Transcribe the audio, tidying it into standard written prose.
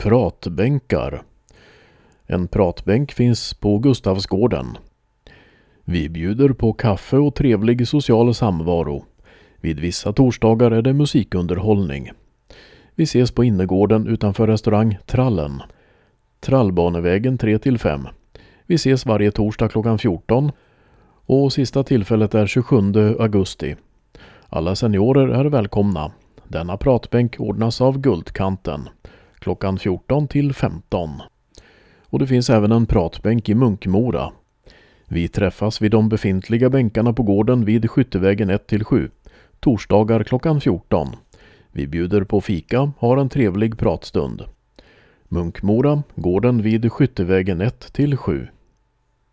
Pratbänkar. En pratbänk finns på Gustavsgården. Vi bjuder på kaffe och trevlig social samvaro. Vid vissa torsdagar är det musikunderhållning. Vi ses på innergården utanför restaurang Trallen. Trallbanevägen 3-5. Vi ses varje torsdag klockan 14 och sista tillfället är 27 augusti. Alla seniorer är välkomna. Denna pratbänk ordnas av Guldkanten klockan 14-15. Och det finns även en pratbänk i Munkmora. Vi träffas vid de befintliga bänkarna på gården vid Skyttevägen 1-7, torsdagar klockan 14. Vi bjuder på fika, har en trevlig pratstund. Munkmora, gården vid Skyttevägen 1-7.